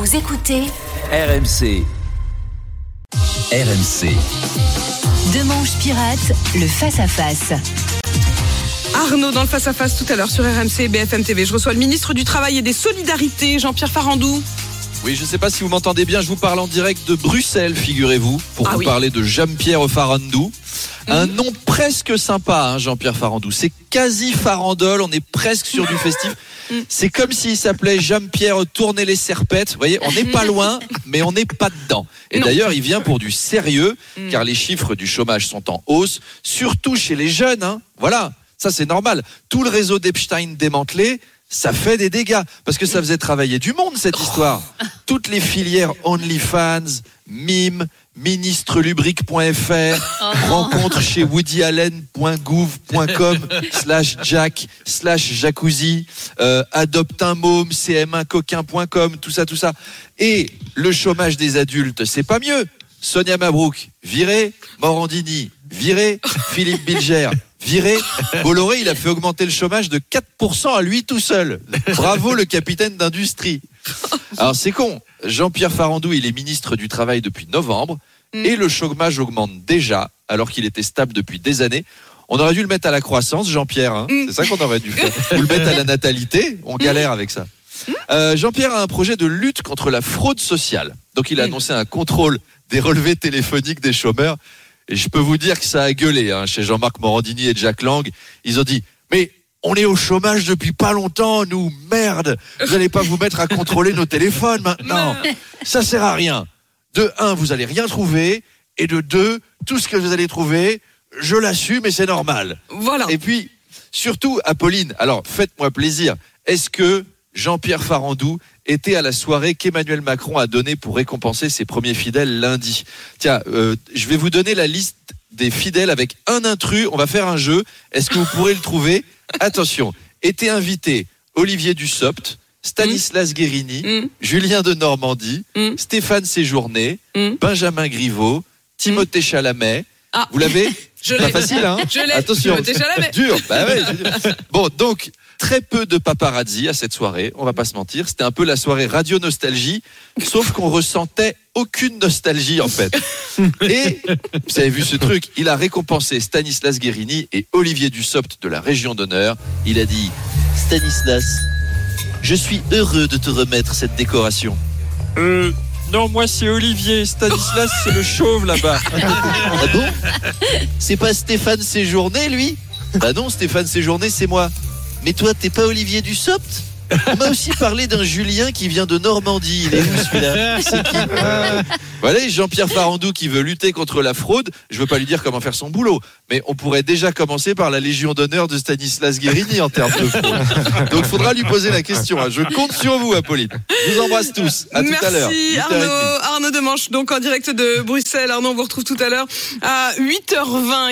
Vous écoutez RMC. RMC. Demanche Pirate, le face-à-face. Arnaud dans le face-à-face tout à l'heure sur RMC et BFM TV. Je reçois le ministre du Travail et des Solidarités, Jean-Pierre Farandou. Oui, je ne sais pas si vous m'entendez bien, je vous parle en direct de Bruxelles, figurez-vous, pour vous parler de Jean-Pierre Farandou. Un nom presque sympa, Jean-Pierre Farandou. C'est quasi farandole, on est presque sur du festif. C'est comme s'il s'appelait Jean-Pierre Tourner les serpettes. Vous voyez, on n'est pas loin, mais on n'est pas dedans. Et d'ailleurs, il vient pour du sérieux, car les chiffres du chômage sont en hausse, surtout chez les jeunes. Voilà, ça c'est normal. Tout le réseau d'Epstein démantelé, ça fait des dégâts, parce que ça faisait travailler du monde, cette histoire. Toutes les filières OnlyFans, Mime, ministrelubrique.fr, rencontre chez woodyallen.gouv.com/jack/jacuzzi, adopte un môme, cm1coquin.com, tout ça. Et le chômage des adultes, c'est pas mieux. Sonia Mabrouk, viré. Morandini, viré. Philippe Bilger, viré. Bolloré, il a fait augmenter le chômage de 4% à lui tout seul. Bravo le capitaine d'industrie. Alors c'est con, Jean-Pierre Farandou, il est ministre du Travail depuis novembre et le chômage augmente déjà alors qu'il était stable depuis des années. On aurait dû le mettre à la croissance, Jean-Pierre, c'est ça qu'on aurait dû faire. Ou le mettre à la natalité, on galère avec ça. Jean-Pierre a un projet de lutte contre la fraude sociale. Donc il a annoncé un contrôle des relevés téléphoniques des chômeurs. Et je peux vous dire que ça a gueulé chez Jean-Marc Morandini et Jack Lang. Ils ont dit, mais on est au chômage depuis pas longtemps, nous, merde. Vous n'allez pas vous mettre à contrôler nos téléphones maintenant. Ça sert à rien. De 1, vous allez rien trouver. Et de 2, tout ce que vous allez trouver, je l'assume et c'est normal. Voilà. Et puis, surtout, Apolline, alors faites-moi plaisir. Est-ce que Jean-Pierre Farandou était à la soirée qu'Emmanuel Macron a donnée pour récompenser ses premiers fidèles lundi? Tiens, je vais vous donner la liste des fidèles avec un intrus. On va faire un jeu. Est-ce que vous pourrez le trouver? Attention, étaient invités Olivier Dussopt, Stanislas Guérini, Julien de Normandie, Stéphane Séjourné, Benjamin Griveaux, Timothée Chalamet. Vous l'avez? Je pas l'ai. facile, Je l'ai. Attention, Timothée Chalamet. dur. Bah ouais, bon, donc très peu de paparazzi à cette soirée, on va pas se mentir. C'était un peu la soirée radio nostalgie, sauf qu'on ressentait aucune nostalgie en fait. Et vous avez vu ce truc, il a récompensé Stanislas Guérini et Olivier Dussopt de la Région d'honneur. Il a dit: Stanislas, je suis heureux de te remettre cette décoration. Non, moi c'est Olivier, Stanislas c'est le chauve là-bas. Ah bon? C'est pas Stéphane Séjourné lui? Bah non, Stéphane Séjourné c'est moi. Mais toi t'es pas Olivier Dussopt? On m'a aussi parlé d'un Julien qui vient de Normandie. Il est où celui-là? C'est qui? Voilà, Jean-Pierre Farandou qui veut lutter contre la fraude. Je veux pas lui dire comment faire son boulot, mais on pourrait déjà commencer par la Légion d'honneur de Stanislas Guérini en termes de fraude. Donc il faudra lui poser la question. Je compte sur vous, Apolline. Je vous embrasse tous. À tout à l'heure. Merci Arnaud Demanche, donc en direct de Bruxelles. Arnaud, on vous retrouve tout à l'heure à 8h20.